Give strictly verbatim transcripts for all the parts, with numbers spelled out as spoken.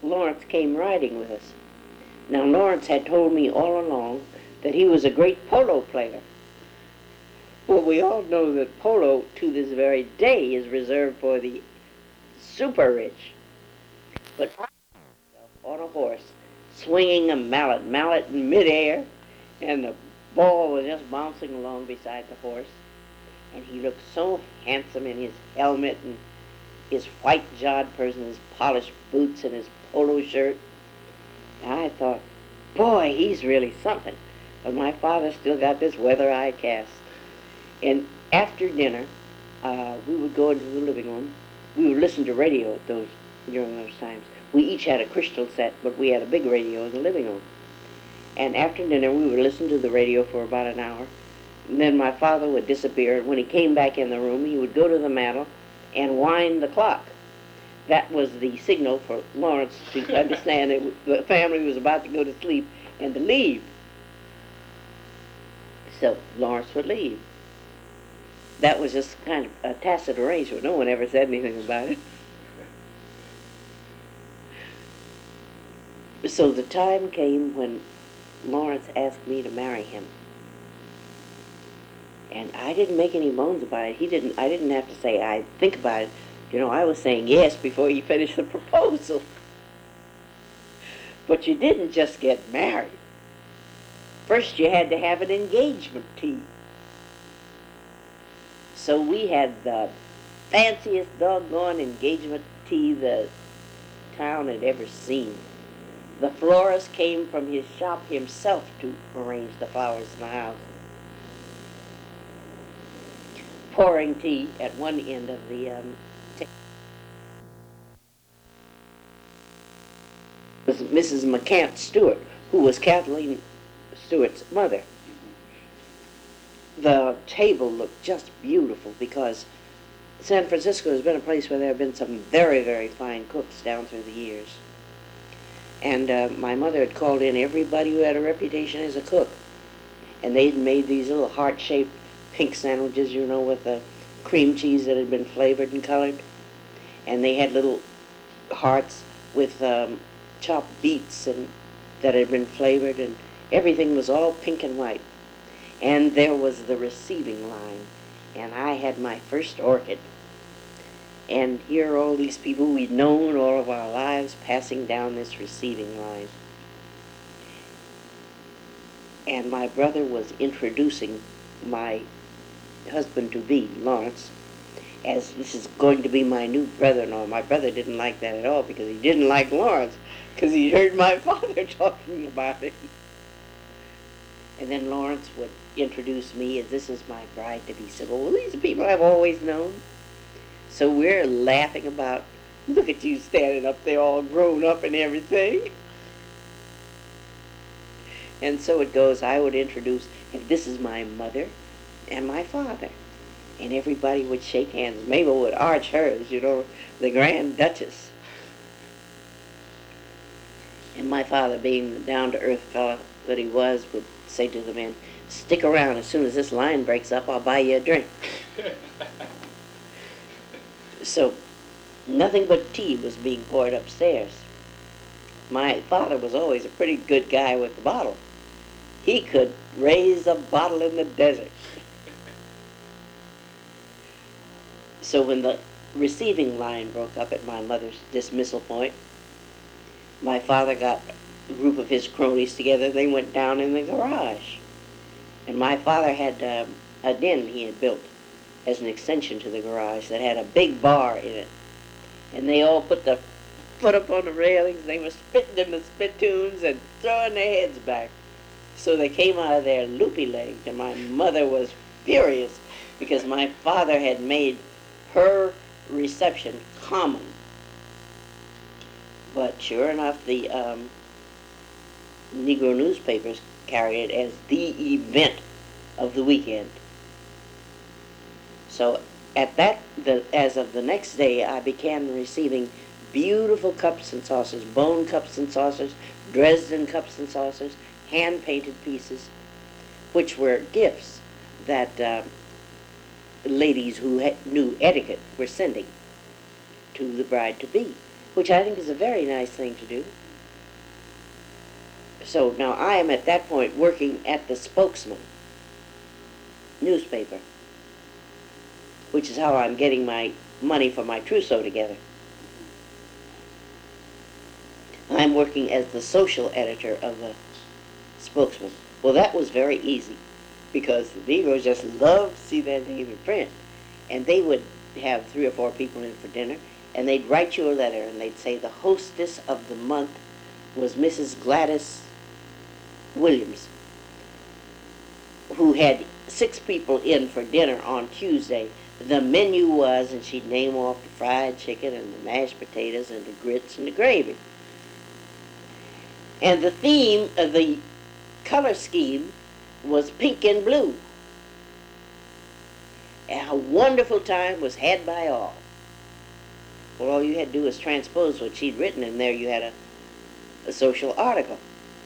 Lawrence came riding with us. Now, Lawrence had told me all along that he was a great polo player. Well, we all know that polo, to this very day, is reserved for the super rich. But on a horse, swinging a mallet, mallet in midair, and the ball was just bouncing along beside the horse. And he looked so handsome in his helmet and his white jodhpurs and his polished boots and his polo shirt. And I thought, boy, he's really something. But my father still got this weather-eyed cast. And after dinner, uh, we would go into the living room. We would listen to radio at those, during those times. We each had a crystal set, but we had a big radio in the living room. And after dinner, we would listen to the radio for about an hour. And then my father would disappear. When he came back in the room, he would go to the mantel and wind the clock. That was the signal for Lawrence to understand that the family was about to go to sleep and to leave. So Lawrence would leave. That was just kind of a tacit arrangement. No one ever said anything about it. So the time came when Lawrence asked me to marry him. And I didn't make any bones about it. He didn't, I didn't have to say, I think about it. You know, I was saying yes before he finished the proposal. But you didn't just get married. First you had to have an engagement tea. So we had the fanciest doggone engagement tea the town had ever seen. The florist came from his shop himself to arrange the flowers in the house. Pouring tea at one end of the um, table was Missus McCant Stewart, who was Kathleen Stewart's mother. The table looked just beautiful because San Francisco has been a place where there have been some very, very fine cooks down through the years. And uh, my mother had called in everybody who had a reputation as a cook. And they'd made these little heart-shaped pink sandwiches, you know, with the cream cheese that had been flavored and colored. And they had little hearts with um, chopped beets and that had been flavored, and everything was all pink and white. And there was the receiving line, and I had my first orchid. And here are all these people we'd known all of our lives passing down this receiving line. And my brother was introducing my husband-to-be, Lawrence, as this is going to be my new brother-in-law. My brother didn't like that at all because he didn't like Lawrence, because he heard my father talking about it. And then Lawrence would introduce me as this is my bride-to-be. So, well, these are people I've always known. So we're laughing about, look at you standing up there all grown up and everything. And so it goes, I would introduce, and this is my mother and my father. And everybody would shake hands. Mabel would arch hers, you know, the Grand Duchess. And my father, being the down-to-earth fellow that he was, would say to the men, stick around. As soon as this line breaks up, I'll buy you a drink. So nothing but tea was being poured upstairs. My father was always a pretty good guy with the bottle. He could raise a bottle in the desert. So when the receiving line broke up at my mother's dismissal point, my father got a group of his cronies together. They went down in the garage. And my father had um, a den he had built as an extension to the garage that had a big bar in it. And they all put their foot up on the railings. They were spitting in the spittoons and throwing their heads back. So they came out of there loopy-legged, and my mother was furious because my father had made her reception common. But sure enough, the um, Negro newspapers carried it as the event of the weekend. So at that, the, as of the next day, I began receiving beautiful cups and saucers, bone cups and saucers, Dresden cups and saucers, hand-painted pieces, which were gifts that uh, ladies who had, knew etiquette were sending to the bride-to-be. which I think is a very nice thing to do. So now I am at that point working at the Spokesman newspaper, which is how I'm getting my money for my trousseau together. I'm working as the social editor of the Spokesman. Well, that was very easy because the Negroes just loved to see that name in print. And they would have three or four people in for dinner, and they'd write you a letter, and they'd say the hostess of the month was Missus Gladys Williams, who had six people in for dinner on Tuesday. The menu was, and she'd name off the fried chicken and the mashed potatoes and the grits and the gravy. And the theme of the color scheme was pink and blue. And a wonderful time was had by all. Well, all you had to do was transpose what she'd written, and there you had a, a social article.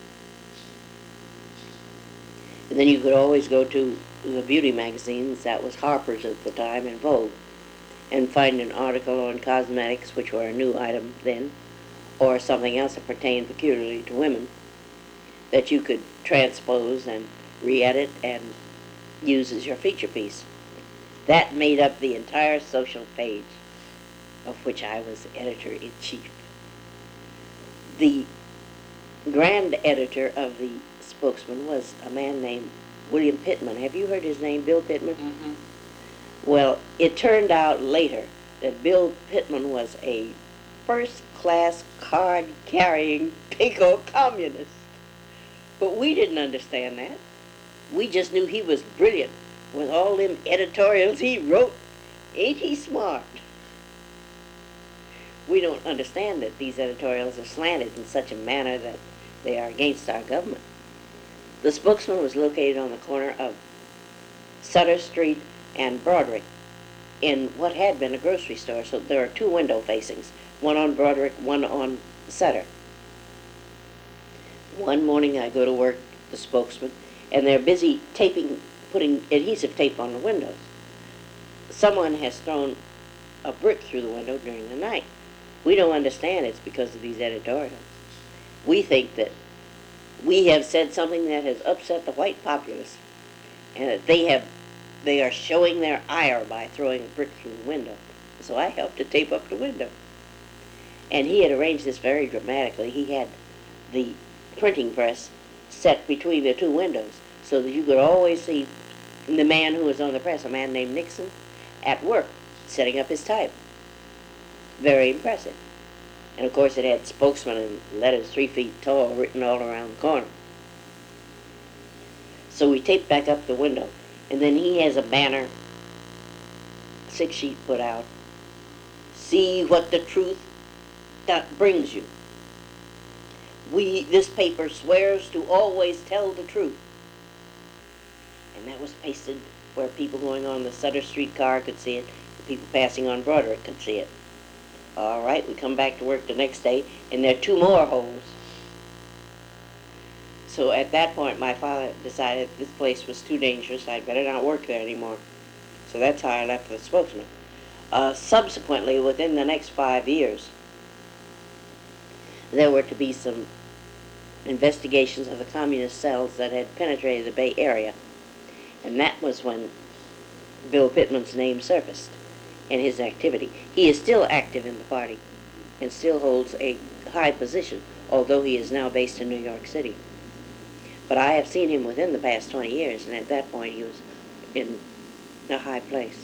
And then you could always go to the beauty magazines, that was Harper's at the time, and Vogue, and find an article on cosmetics, which were a new item then, or something else that pertained peculiarly to women, that you could transpose and re-edit and use as your feature piece. That made up the entire social page, of which I was editor-in-chief. The grand editor of the Spokesman was a man named William Pittman. Have you heard his name, Bill Pittman? Mm-hmm. Well, it turned out later that Bill Pittman was a first-class card-carrying pinko communist. But we didn't understand that. We just knew he was brilliant. With all them editorials he wrote, ain't he smart? We don't understand that these editorials are slanted in such a manner that they are against our government. The Spokesman was located on the corner of Sutter Street and Broderick in what had been a grocery store, so there are two window facings, one on Broderick, one on Sutter. One morning I go to work, the Spokesman, and they're busy taping, putting adhesive tape on the windows. Someone has thrown a brick through the window during the night. We don't understand it's because of these editorials. We think that we have said something that has upset the white populace, and that they have, they are showing their ire by throwing a brick through the window. So I helped to tape up the window. And he had arranged this very dramatically. He had the printing press set between the two windows so that you could always see the man who was on the press, a man named Nixon, at work, setting up his type. Very impressive. And of course it had Spokesman in letters three feet tall written all around the corner. So we taped back up the window, and then he has a banner, six sheet put out, see what the truth that brings you. We, this paper swears to always tell the truth. And that was pasted where people going on the Sutter Street car could see it, and people passing on Broderick could see it. All right, we come back to work the next day, and there are two more holes. So at that point, my father decided this place was too dangerous. I'd better not work there anymore. So that's how I left the Spokesman. Uh, subsequently, within the next five years, there were to be some investigations of the communist cells that had penetrated the Bay Area. And that was when Bill Pittman's name surfaced and his activity. He is still active in the party and still holds a high position, although he is now based in New York City. But I have seen him within the past twenty years, and at that point he was in a high place.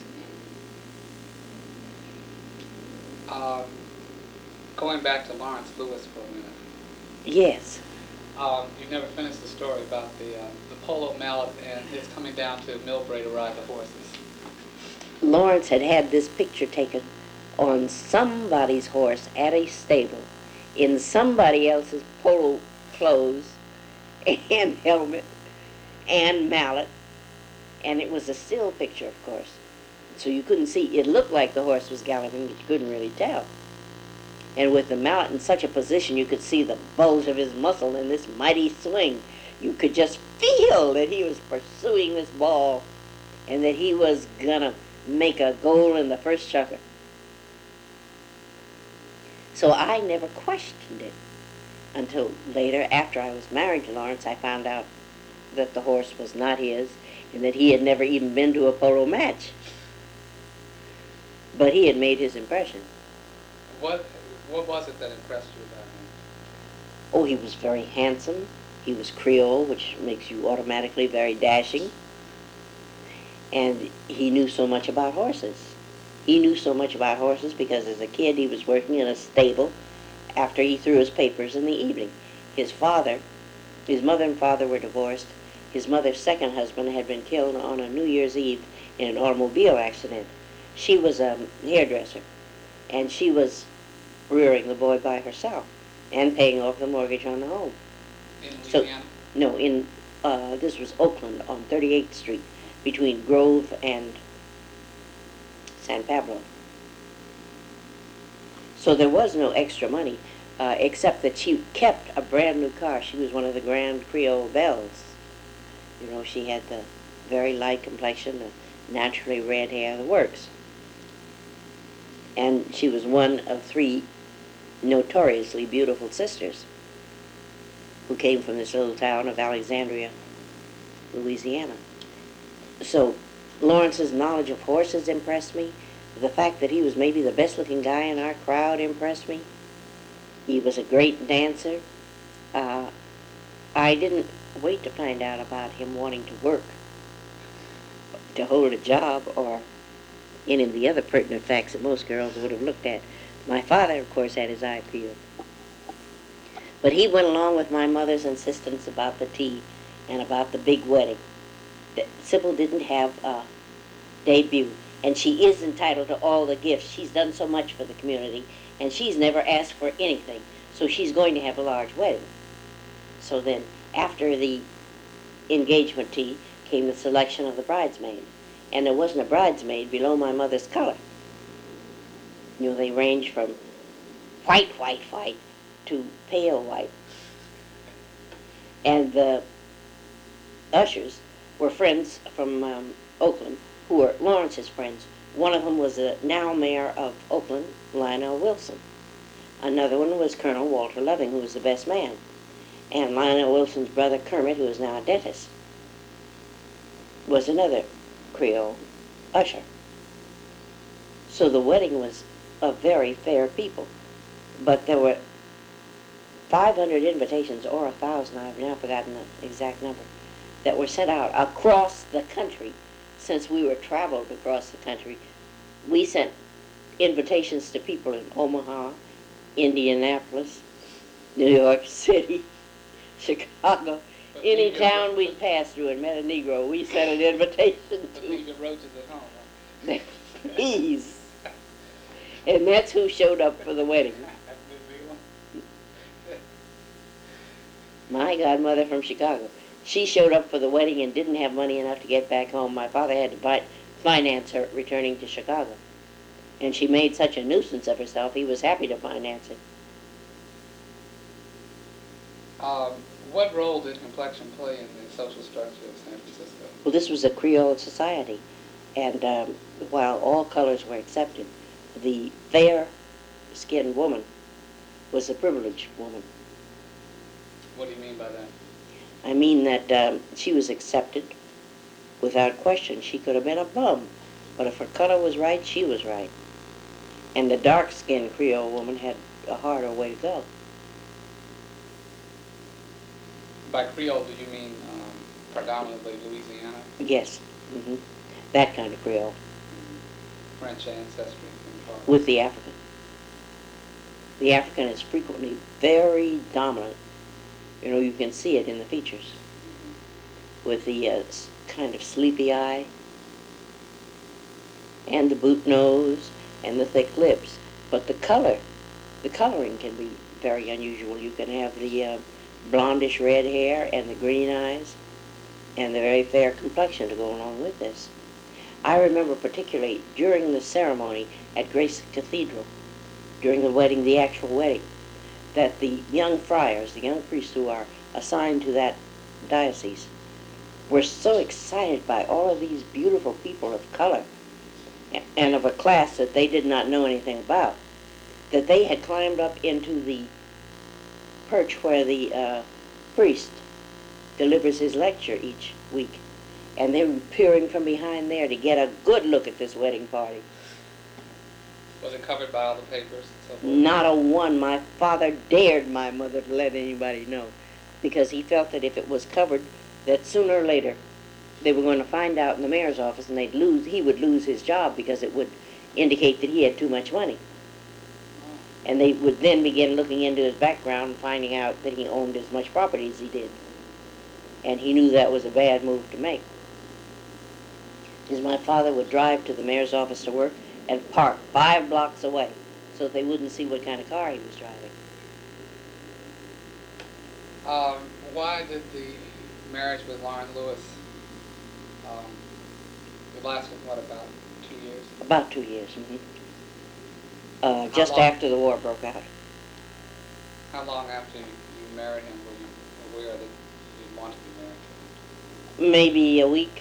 Uh, going back to Lawrence Lewis for a minute. Yes. Um, you never finished the story about the uh, the polo mallet and his coming down to Millbrae to ride the horses. Lawrence had had this picture taken on somebody's horse at a stable in somebody else's polo clothes and helmet and mallet, and it was a still picture, of course, so you couldn't see. It looked like the horse was galloping, but you couldn't really tell. And with the mallet in such a position, you could see the bulge of his muscle in this mighty swing. You could just feel that he was pursuing this ball and that he was gonna make a goal in the first chukker. So I never questioned it until later, after I was married to Lawrence. I found out that the horse was not his and that he had never even been to a polo match. But he had made his impression. What what was it that impressed you about him? Oh, he was very handsome. He was Creole, which makes you automatically very dashing. And he knew so much about horses. He knew so much about horses because as a kid he was working in a stable after he threw his papers in the evening. His father, his mother and father were divorced. His mother's second husband had been killed on a New Year's Eve in an automobile accident. She was a hairdresser, and she was rearing the boy by herself and paying off the mortgage on the home. In So- Louisiana? No, in, uh, this was Oakland on thirty-eighth Street, between Grove and San Pablo. So there was no extra money, uh, except that she kept a brand new car. She was one of the Grand Creole Belles. You know, she had the very light complexion, the naturally red hair, the works. And she was one of three notoriously beautiful sisters who came from this little town of Alexandria, Louisiana. So Lawrence's knowledge of horses impressed me. The fact that he was maybe the best looking guy in our crowd impressed me. He was a great dancer. Uh, I didn't wait to find out about him wanting to work, to hold a job, or any of the other pertinent facts that most girls would have looked at. My father, of course, had his eye peeled. But he went along with my mother's insistence about the tea and about the big wedding. That Sybil didn't have a debut, and she is entitled to all the gifts. She's done so much for the community, and she's never asked for anything, so she's going to have a large wedding. So then, after the engagement tea, came the selection of the bridesmaid, and there wasn't a bridesmaid below my mother's color. You know, they range from white, white, white to pale white. And the ushers were friends from um, Oakland, who were Lawrence's friends. One of them was the now mayor of Oakland, Lionel Wilson. Another one was Colonel Walter Loving, who was the best man. And Lionel Wilson's brother Kermit, who is now a dentist, was another Creole usher. So the wedding was of very fair people. But there were five hundred invitations, or a thousand, I've now forgotten the exact number, that were sent out across the country. Since we were traveled across the country, we sent invitations to people in Omaha, Indianapolis, New York City, Chicago. But Any you- town we passed through and met a Negro, we sent an invitation But to. leave the roaches at home, right? Please. And that's who showed up for the wedding. My godmother from Chicago. She showed up for the wedding and didn't have money enough to get back home. My father had to buy, finance her returning to Chicago. And she made such a nuisance of herself, he was happy to finance it. Um, what role did complexion play in the social structure of San Francisco? Well, this was a Creole society, and um, while all colors were accepted, the fair-skinned woman was the privileged woman. What do you mean by that? I mean that um, she was accepted without question. She could have been a bum, but if her color was right, she was right. And the dark-skinned Creole woman had a harder way to go. By Creole, do you mean um, predominantly Louisiana? Yes, hmm that kind of Creole, French ancestry in part? with the African. The African is frequently very dominant. You know, you can see it in the features, with the uh, s- kind of sleepy eye, and the boot nose, and the thick lips. But the color, the coloring can be very unusual. You can have the uh, blondish red hair and the green eyes, and the very fair complexion to go along with this. I remember particularly during the ceremony at Grace Cathedral, during the wedding, the actual wedding, that the young friars, the young priests who are assigned to that diocese, were so excited by all of these beautiful people of color a- and of a class that they did not know anything about, that they had climbed up into the perch where the uh, priest delivers his lecture each week, and they were peering from behind there to get a good look at this wedding party. Was it covered by all the papers and so forth? Not a one. My father dared my mother to let anybody know, because he felt that if it was covered, that sooner or later they were going to find out in the mayor's office, and they'd lose. He would lose his job because it would indicate that he had too much money. And they would then begin looking into his background and finding out that he owned as much property as he did. And he knew that was a bad move to make. Because my father would drive to the mayor's office to work and park five blocks away so that they wouldn't see what kind of car he was driving. Um, why did the marriage with Lauren Lewis um, it lasted, what, about two years? About two years, mm-hmm. Uh, just long? after the war broke out. How long after you, you married him were you aware that you wanted to be married to him? Maybe a week.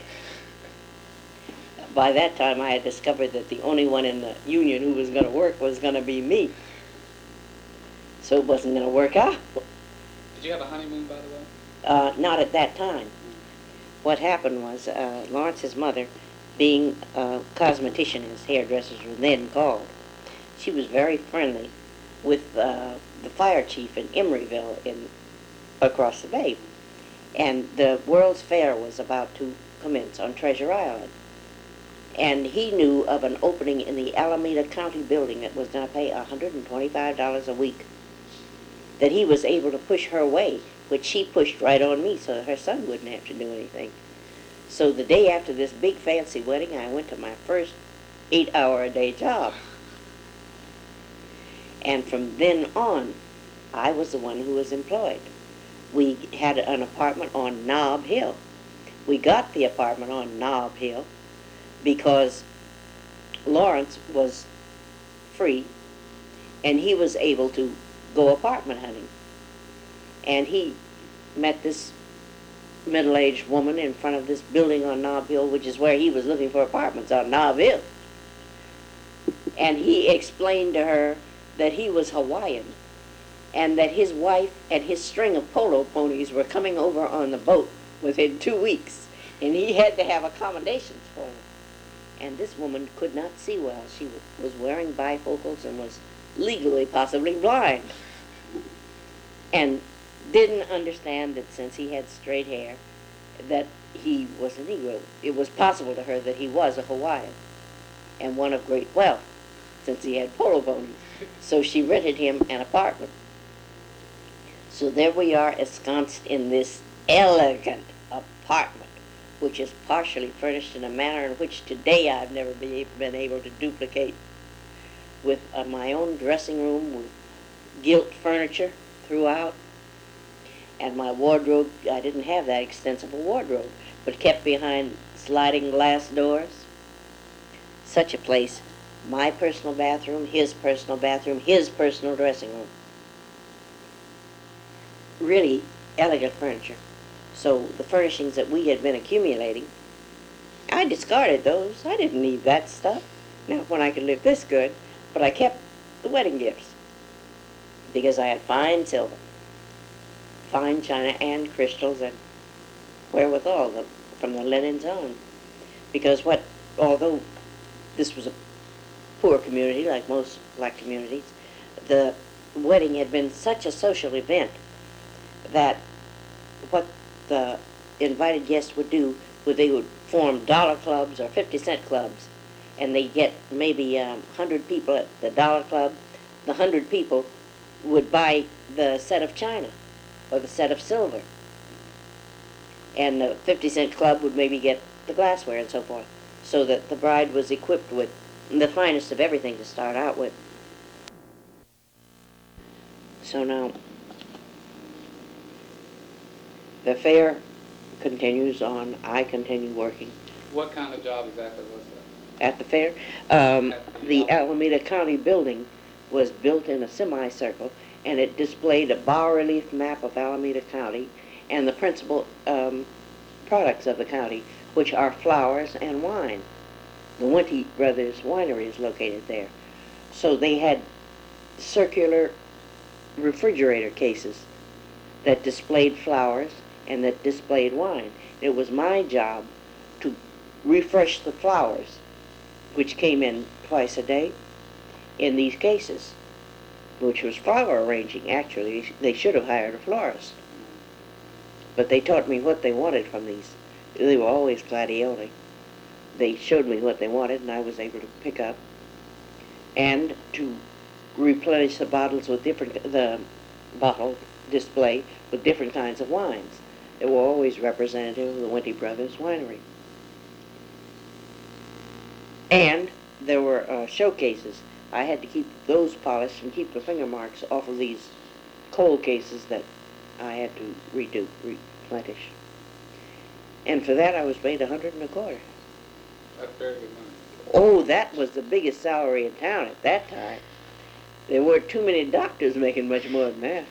By that time, I had discovered that the only one in the union who was going to work was going to be me. So it wasn't going to work out. Did you have a honeymoon, by the way? Uh, not at that time. What happened was, uh, Lawrence's mother, being a cosmetician, as hairdressers were then called, she was very friendly with uh, the fire chief in Emeryville in, across the bay. And the World's Fair was about to commence on Treasure Island. And he knew of an opening in the Alameda County building that was going to pay one hundred twenty-five dollars a week, that he was able to push her away, which she pushed right on me so that her son wouldn't have to do anything. So the day after this big fancy wedding, I went to my first eight-hour-a-day job. And from then on, I was the one who was employed. We had an apartment on Nob Hill. We got the apartment on Nob Hill because Lawrence was free and he was able to go apartment hunting. And he met this middle-aged woman in front of this building on Nob Hill, which is where he was looking for apartments, on Nob Hill. And he explained to her that he was Hawaiian and that his wife and his string of polo ponies were coming over on the boat within two weeks, and he had to have accommodations for them. And this woman could not see well. She was wearing bifocals and was legally possibly blind, and didn't understand that since he had straight hair that he was a Negro. It was possible to her that he was a Hawaiian and one of great wealth, since he had polo ponies. So she rented him an apartment. So there we are, ensconced in this elegant apartment, which is partially furnished in a manner in which today I've never be, been able to duplicate, with uh, my own dressing room with gilt furniture throughout, and my wardrobe. I didn't have that extensive a wardrobe, but kept behind sliding glass doors. Such a place. My personal bathroom, his personal bathroom, his personal dressing room. Really elegant furniture. So the furnishings that we had been accumulating, I discarded those. I didn't need that stuff. Not when I could live this good, but I kept the wedding gifts because I had fine silver, fine china and crystals, and wherewithal the, from the linens on. Because what, although this was a poor community, like most black communities, the wedding had been such a social event that what the invited guests would do was they would form dollar clubs or fifty cent clubs, and they'd get maybe um, one hundred people at the dollar club. The one hundred people would buy the set of china or the set of silver, and the fifty cent club would maybe get the glassware and so forth, so that the bride was equipped with the finest of everything to start out with. So now, the fair continues on. I continue working. What kind of job exactly was that? At the fair? Um, At the the Alameda County building was built in a semicircle, and it displayed a bas-relief map of Alameda County and the principal um, products of the county, which are flowers and wine. The Wente Brothers Winery is located there. So they had circular refrigerator cases that displayed flowers and that displayed wine. It was my job to refresh the flowers, which came in twice a day, in these cases, which was flower arranging, actually. They should have hired a florist. But they taught me what they wanted from these. They were always gladioli. They showed me what they wanted, and I was able to pick up and to replenish the bottles with different, the bottle display with different kinds of wines. They were always representative of the Wente Brothers Winery. And there were uh, showcases. I had to keep those polished and keep the finger marks off of these cold cases that I had to redo, replenish. And for that I was paid a hundred and a quarter. That's very good money. Oh, that was the biggest salary in town at that time. There weren't too many doctors making much more than that.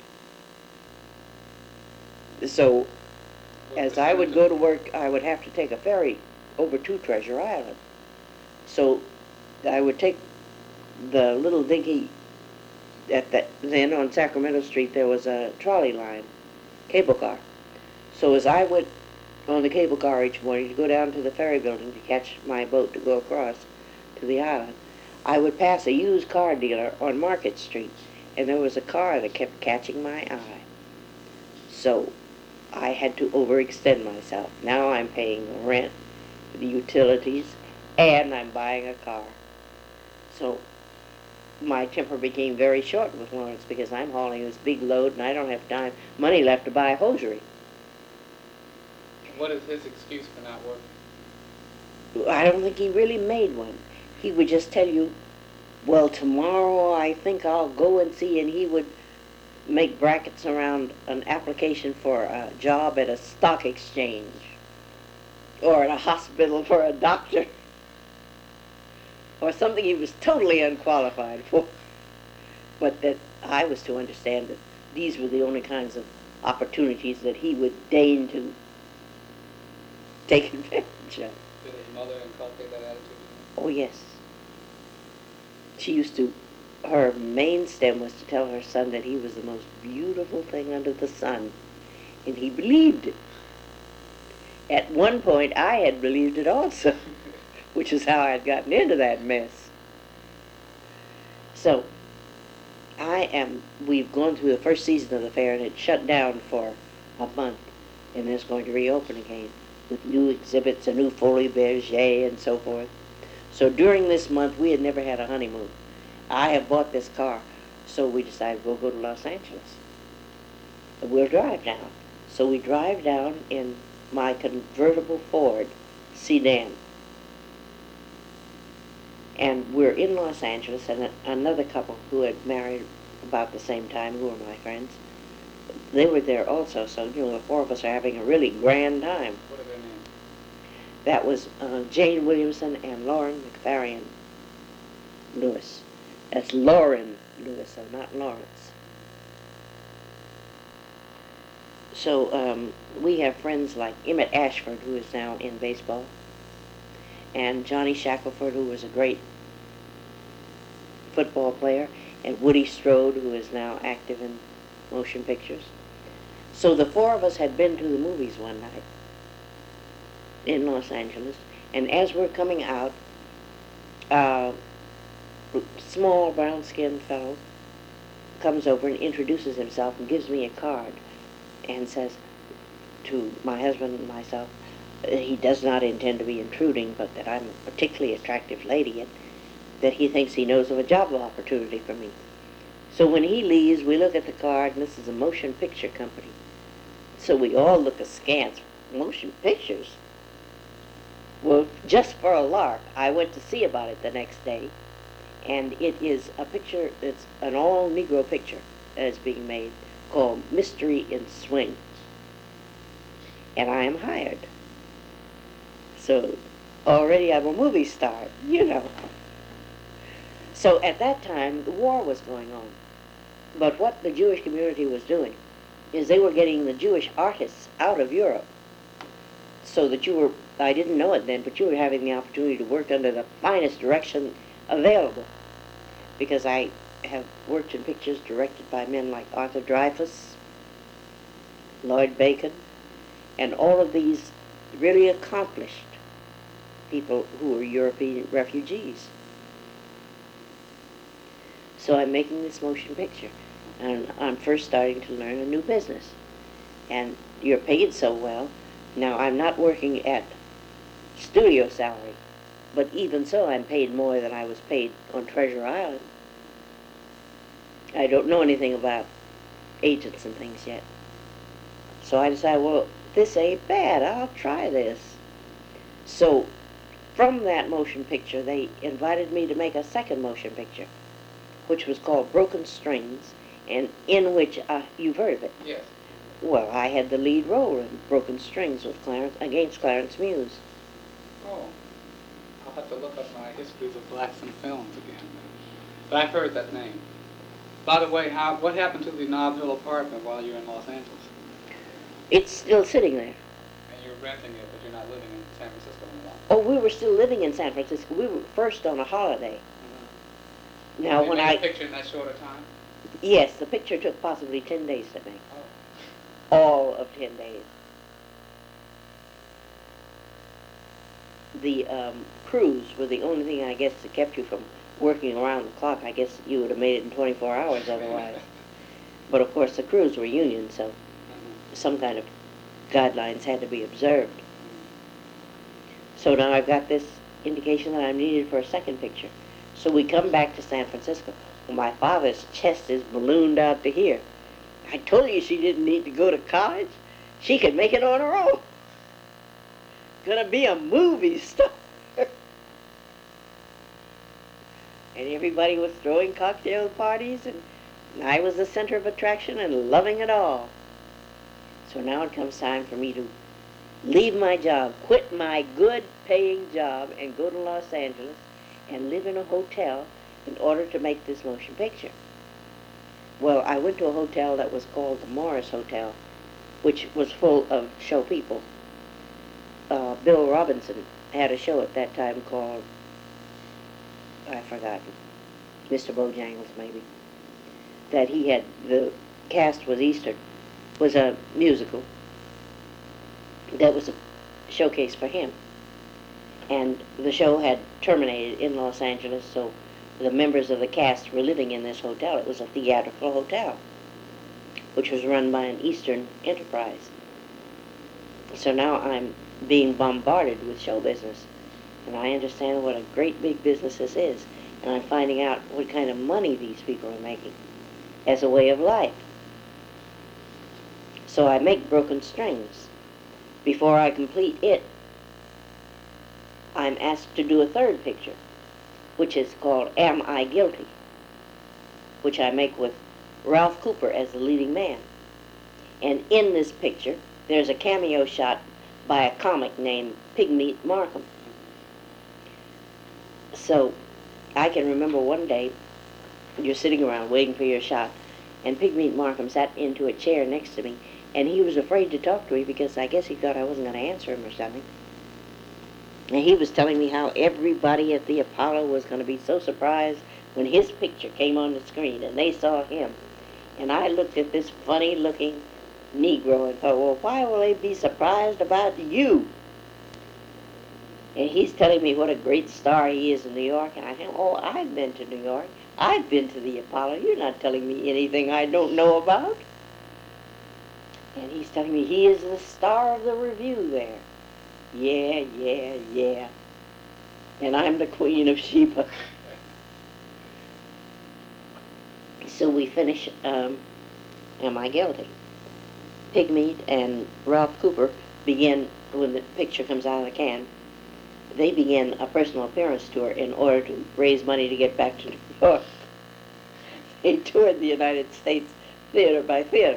So, What as I would percentage go of- to work, I would have to take a ferry over to Treasure Island. So, I would take the little dinky, at that, then on Sacramento Street there was a trolley line, cable car. So as I went on the cable car each morning to go down to the ferry building to catch my boat to go across to the island, I would pass a used car dealer on Market Street, and there was a car that kept catching my eye. So I had to overextend myself. Now I'm paying the rent, the utilities, and I'm buying a car. So my temper became very short with Lawrence because I'm hauling this big load and I don't have time, money left to buy hosiery. What is his excuse for not working? I don't think he really made one. He would just tell you, well, tomorrow I think I'll go and see, and he would make brackets around an application for a job at a stock exchange or at a hospital for a doctor or something he was totally unqualified for. But that I was to understand that these were the only kinds of opportunities that he would deign to take advantage of. Did his mother inculcate that attitude? Oh, yes. She used to, her main stem was to tell her son that he was the most beautiful thing under the sun, and he believed it. At one point, I had believed it also, which is how I had gotten into that mess. So, I am, we've gone through the first season of the fair, and it shut down for a month, and it's going to reopen again with new exhibits, a new folie bergère, and so forth. So during this month, we had never had a honeymoon. I have bought this car, so we decided we'll go to Los Angeles. And we'll drive down. So we drive down in my convertible Ford sedan. And we're in Los Angeles, and a, another couple who had married about the same time, who were my friends, they were there also. So, you know, the four of us are having a really grand time. What are their names? That was uh, Jane Williamson and Lauren McFarrian Lewis. That's Lauren Lewis, so not Lawrence. So um, we have friends like Emmett Ashford, who is now in baseball, and Johnny Shackelford, who was a great football player, and Woody Strode, who is now active in motion pictures. So the four of us had been to the movies one night in Los Angeles, and as we're coming out, uh, a small brown-skinned fellow comes over and introduces himself and gives me a card and says to my husband and myself, uh, he does not intend to be intruding, but that I'm a particularly attractive lady and that he thinks he knows of a job opportunity for me. So when he leaves, we look at the card, and this is a motion picture company. So we all look askance. Motion pictures? Well, just for a lark, I went to see about it the next day, and it is a picture, it's an all-Negro picture that is being made called Mystery in Swing. And I am hired. So already I'm a movie star, you know. So at that time, the war was going on. But what the Jewish community was doing is they were getting the Jewish artists out of Europe, so that you were, I didn't know it then, but you were having the opportunity to work under the finest direction available. Because I have worked in pictures directed by men like Arthur Dreyfuss, Lloyd Bacon, and all of these really accomplished people who were European refugees. So I'm making this motion picture, and I'm first starting to learn a new business. And you're paid so well. Now, I'm not working at studio salary, but even so, I'm paid more than I was paid on Treasure Island. I don't know anything about agents and things yet. So I decided, well, this ain't bad. I'll try this. So from that motion picture, they invited me to make a second motion picture, which was called Broken Strings, and in which, uh, you've heard of it. Yes. Well, I had the lead role in Broken Strings with Clarence, against Clarence Muse. Oh. I'll have to look up my histories of blacks in films again. But I've heard that name. By the way, how, what happened to the Nob Hill apartment while you were in Los Angeles? It's still sitting there. And you're renting it, but you're not living in San Francisco anymore. Oh, we were still living in San Francisco. We were first on a holiday. Mm-hmm. Now, you when made I... a picture in that short a time? Yes, the picture took possibly ten days to make. Oh. All of ten days. The um, crews were the only thing, I guess, that kept you from working around the clock. I guess you would have made it in twenty-four hours otherwise. But of course, the crews were union, so Mm-hmm. some kind of guidelines had to be observed. So now I've got this indication that I'm needed for a second picture. So we come back to San Francisco. Well, my father's chest is ballooned out to here. I told you she didn't need to go to college. She could make it on her own. Gonna be a movie star. And everybody was throwing cocktail parties, and I was the center of attraction and loving it all. So now it comes time for me to leave my job, quit my good paying job, and go to Los Angeles and live in a hotel in order to make this motion picture. Well, I went to a hotel that was called the Morris Hotel, which was full of show people. Uh, Bill Robinson had a show at that time called, I've forgotten, Mister Bojangles maybe, that he had, the cast was Eastern, was a musical that was a showcase for him. And the show had terminated in Los Angeles, so the members of the cast were living in this hotel. It was a theatrical hotel, which was run by an Eastern enterprise. So now I'm being bombarded with show business, and I understand what a great big business this is, and I'm finding out what kind of money these people are making as a way of life. So I make Broken Strings. Before I complete it, I'm asked to do a third picture, which is called Am I Guilty?, which I make with Ralph Cooper as the leading man. And in this picture, there's a cameo shot by a comic named Pigmeat Markham. So I can remember one day, you're sitting around waiting for your shot, and Pigmeat Markham sat into a chair next to me, and he was afraid to talk to me because I guess he thought I wasn't going to answer him or something. And he was telling me how everybody at the Apollo was going to be so surprised when his picture came on the screen and they saw him. And I looked at this funny-looking Negro and thought, well, why will they be surprised about you? And he's telling me what a great star he is in New York. And I think, oh, I've been to New York. I've been to the Apollo. You're not telling me anything I don't know about. And he's telling me he is the star of the review there. Yeah, yeah, yeah. And I'm the Queen of Sheba. So we finish, um, Am I Guilty? Pigmeat and Ralph Cooper begin, when the picture comes out of the can, they begin a personal appearance tour in order to raise money to get back to New York. They toured the United States theater by theater.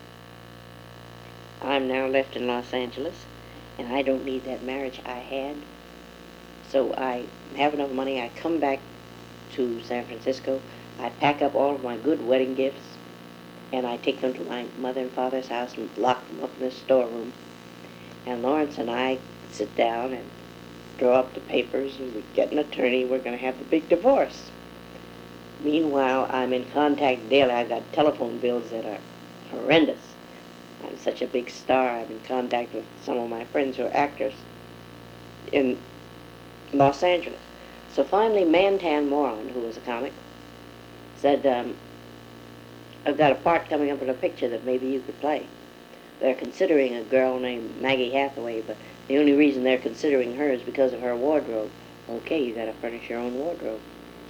I'm now left in Los Angeles, and I don't need that marriage I had. So I have enough money. I come back to San Francisco. I pack up all of my good wedding gifts, and I take them to my mother and father's house and lock them up in the storeroom. And Lawrence and I sit down and draw up the papers, and we get an attorney. We're going to have the big divorce. Meanwhile, I'm in contact daily. I've got telephone bills that are horrendous. I'm such a big star. I'm in contact with some of my friends who are actors in Los Angeles. So finally, Mantan Moreland, who was a comic, said, um, I've got a part coming up in a picture that maybe you could play. They're considering a girl named Maggie Hathaway, but the only reason they're considering her is because of her wardrobe. Okay, you gotta furnish your own wardrobe.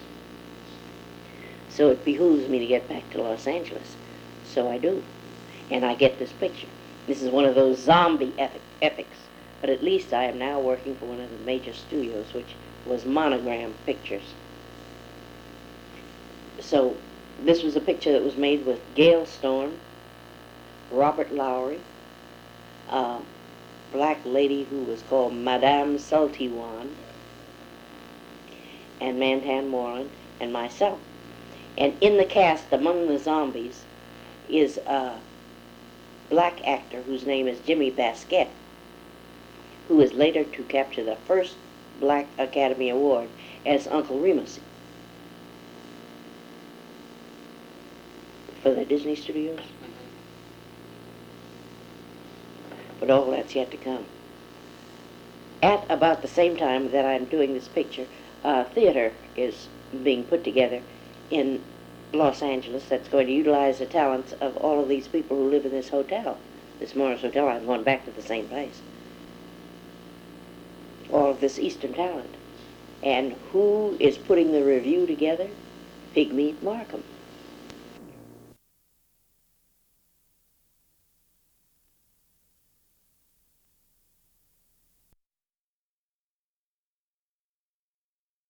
So it behooves me to get back to Los Angeles. So I do. And I get this picture. This is one of those zombie epic, epics, but at least I am now working for one of the major studios, which was Monogram Pictures. So this was a picture that was made with Gail Storm, Robert Lowry, a black lady who was called Madame Sultiwan, and Mantan Moreland, and myself. And in the cast, among the zombies, is a black actor whose name is Jimmy Basket, who is later to capture the first Black Academy Award as Uncle Remus for the Disney Studios. But all that's yet to come. At about the same time that I'm doing this picture, a theater is being put together in Los Angeles that's going to utilize the talents of all of these people who live in this hotel, this Morris Hotel. I'm going back to the same place. All of this Eastern talent. And who is putting the review together? Pigmeat Markham.